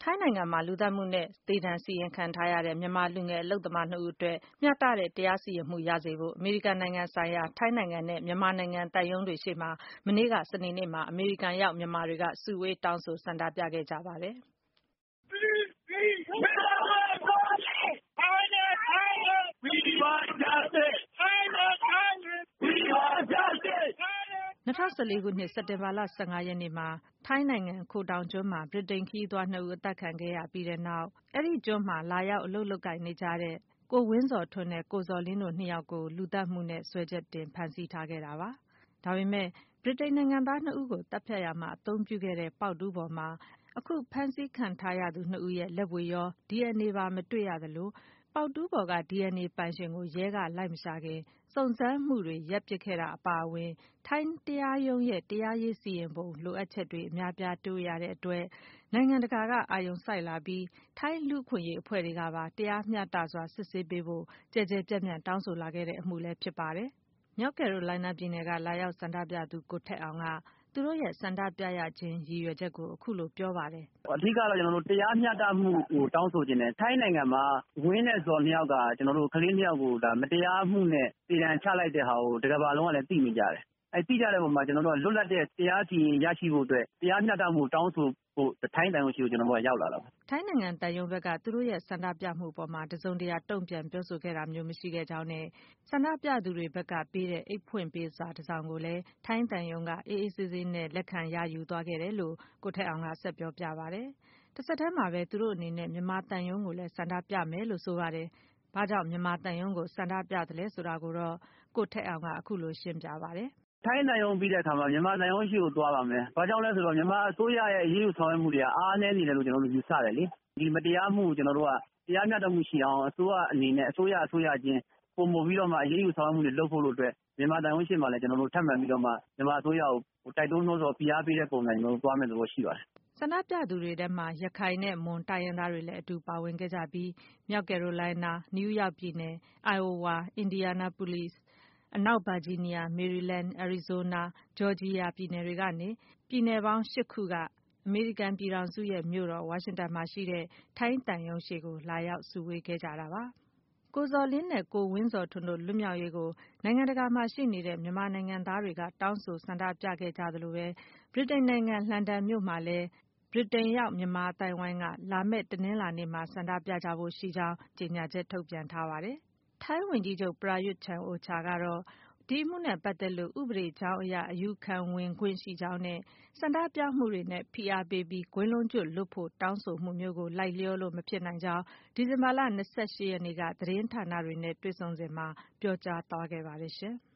ထိုင်းနိုင်ငံမှာ လူသတ်မှုနဲ့ သေဒဏ်စီရင်ခံထားရတဲ့ မြန်မာလူငယ် အလုပ်သမား 2 ဦးအတွက် မျှတတဲ့ တရားစီရင်မှုရစေဖို့ အမေရိကန်နိုင်ငံဆိုင်ရာ ထိုင်းနိုင်ငံနဲ့ မြန်မာနိုင်ငံ သံရုံးတွေရှေ့မှာ မနေ့ စနေနေ့မှာ အမေရိကန်ရောက် မြန်မာတွေက စုဝေး တောင်းဆို ဆန္ဒပြခဲ့ကြပါတယ်။ We want justice! 2014 ခုနှစ် စက်တင်ဘာလ 15 ရက်နေ့မှာ ထိုင်းနိုင်ငံ ခိုတောင်ကျွန်းမှာ ဗြိတိန်ခရီးသွား 2 ဦး အသတ်ခံခဲ့ရပြီးနောက် အဲဒီကျွန်းမှာ လာရောက် အလုပ်လုပ်ကိုင်နေကြတဲ့ ကိုဝင်းဇော်ထွန်းနဲ့ ကိုဇော်လင်းတို့ 2 ယောက်ကို လူသတ်မှုနဲ့ စွဲချက်တင် ဖမ်းဆီးထားခဲ့တာပါ။ ဒါပေမဲ့ ဗြိတိန်နိုင်ငံသား 2 ဦးကို သတ်ဖြတ်ရာမှာ အသုံးပြုခဲ့တဲ့ ပေါက်တူးပေါ်မှာ အခု ဖမ်းဆီးခံထားရသူ 2 ဦးရဲ့ လက်ဗွေရော DNA ပါ မတွေ့ရသလို ပေါက်တူးပေါ်က DNA ပိုင်ရှင်ကို ရဲက လိုက်မရှာခင် စုံစမ်းမှုတွေ ရပ်ပစ်ခဲ့တာ အပါအဝင် ထိုင်းတရားရုံးရဲ့ တရားရေးစီရင်ပုံ လိုအပ်ချက်တွေ အများအပြား တွေ့ရတဲ့အတွက် နိုင်ငံတကာက အာရုံစိုက်လာပြီး ထိုင်းလူ့အခွင့်အရေး အဖွဲ့တွေကပါ တရားမျှတစွာ စစ်ဆေးပေးဖို့ ကျယ်ကျယ်ပြန့်ပြန့် တောင်းဆိုလာခဲ့တဲ့ အမှုလည်း ဖြစ်ပါတယ်။ မြောက်ကယ်ရိုလိုင်းနားပြည်နယ်က လာရောက် ဆန္ဒပြသူ ကိုထက်အောင်က သူတို့ရဲ့ ဆန္ဒပြရခြင်း ရည်ရွယ်ချက်ကို အခုလို ပြောပါတယ်။ “အဓိကတော့ ကျနော်တို့ တရားမျှတမှုကို တောင်းဆိုချင်တယ်။ ထိုင်းနိုင်ငံမှာ ဝင်းနဲ့ဇော် 2 ယောက်က ကလေး 2 ယောက်ကို မတရားမှုနဲ့ သေဒဏ်ချလိုက်တဲ့ဟာကို တကမ္ဘာလုံးကလည်း သိနေကြတယ်။ သိကြတဲ့အပေါ်မှာ ကျနော်တို့က လွတ်လပ်တဲ့ တရားစီရင်ရေးရရှိဖို့အတွက် တရားမျှတမှုကို တောင်းဆိုဖို့ ထိုင်းသံရုံးရှေ့ကို ကျနော်တို့က ရောက်လာတာပါ။ ” ထိုင်းနိုင်ငံ သံရုံးဘက်က သူတို့ရဲ့ ဆန္ဒပြမှုအပေါ် တစုံတရာ တုံ့ပြန်ပြောဆိုခဲ့တာမျိုး မရှိခဲ့ကြောင်းနဲ့ ဆန္ဒပြသူတွေဘက်က ပေးတဲ့ အိတ်ဖွင့်ပေးစာ တစောင်ကိုလည်း ထိုင်းသံရုံးက အေးအေးဆေးဆေးနဲ့ လက်ခံရယူသွားခဲ့တယ်လို့ ကိုထက်အောင်က ဆက်ပြောပြပါတယ်။ တဆက်တည်းမှာပဲ သူတို့အနေနဲ့ မြန်မာသံရုံးကိုလည်း ဆန္ဒပြမယ်လို့ ဆိုပါတယ်။ ဘာကြောင့် မြန်မာသံရုံးကို ဆန္ဒပြသလဲ ဆိုတာကိုတော့ ကိုထက်အောင်က အခုလို ရှင်းပြပါတယ်။ “ထိုင်းသံရုံးပြီးတဲ့အခါမှာ မြန်မာသံရုံးရှေ့ကို သွားပါမယ်။ ဘာကြောင့်လဲဆိုတော့ မြန်မာအစိုးရရဲ့ အရေးယူဆောင်ရွက်မှုတွေက အားနည်းနေတယ်လို့ ကျနော်တို့ ယူဆတယ်လေ။ ဒီမတရားမှုကို ကျနော်တို့က တရားမျှတမှုရှိအောင် အစိုးရအနေနဲ့ အစိုးရချင်း ပိုမိုပြီးတော့မှ အရေးယူဆောင်ရွက်မှုတွေ လုပ်ဖို့အတွက် မြန်မာသံရုံးရှေ့မှာလည်း ကျနော်တို့ ထပ်မံပြီးတော့မှ မြန်မာအစိုးရကို တိုက်တွန်းနှိုးဆော် ဖိအားပေးတဲ့ပုံစံ သွားမယ့်သဘောရှိပါတယ်။ ” ဆန္ဒပြသူတွေထဲမှာ ရခိုင်နဲ့ မွန်တိုင်းရင်းသားတွေလည်း အတူပါဝင်ခဲ့ကြပြီး မြောက်ကယ်ရိုလိုင်းနား၊ နယူးယောက်ပြည်နယ်၊ အိုင်အိုဝါ၊ အင်ဒီယာနာပုလိဇ်၊ အနောက်ဗာဂျီးနီးယား၊ မေရီလန်း၊ အရီဇိုးနား၊ ဂျော်ဂျီယာ ပြည်နယ်တွေကနေ ပြည်နယ်ပေါင်း 8 ခုက အမေရိကန်ပြည်ထောင်စုရဲ့ မြို့တော် ဝါရှင်တန်မှာရှိတဲ့ ထိုင်းသံရုံးရှေ့ကို လာရောက် စုဝေးခဲ့ကြတာပါ။ ကိုဇော်လင်းနဲ့ ကိုဝင်းဇော်ထွန်းတို့ လွတ်မြောက်ရေးကို နိုင်ငံတကာမှာရှိနေတဲ့ မြန်မာနိုင်ငံသားတွေက တောင်းဆို ဆန္ဒပြခဲ့ကြသလိုပဲ ဗြိတိန်နိုင်ငံ လန်ဒန်မြို့မှာလည်း ဗြိတိန်ရောက် မြန်မာအသိုင်းအဝိုင်းက လာမယ့် တနင်္လာနေ့မှာ ဆန္ဒပြကြဖို့ရှိကြောင်း ကြေညာချက် ထုတ်ပြန်ထားပါတယ်။ ထိုင်းဝန်ကြီးချုပ် ပရာယွတ်ချန်အိုချာကတော့ ဒီအမှုနဲ့ပတ်သက်လို့ ဥပဒေကြောင်းအရ အယူခံဝင်ခွင့်ရှိကြောင်းနဲ့ ဆန္ဒပြမှုတွေနဲ့ ဖိအားပေးပြီး ကွင်းလုံးကျွတ်လွတ်ဖို့ တောင်းဆိုမှုမျိုးကို လိုက်လျောလို့ မဖြစ်နိုင်ကြောင်း ဒီဇင်ဘာလ ၂၈ ရက်နေ့က သတင်းဌာနတွေနဲ့ တွေ့ဆုံစဉ်မှာ ပြောကြားသွားခဲ့ပါတယ်ရှင်။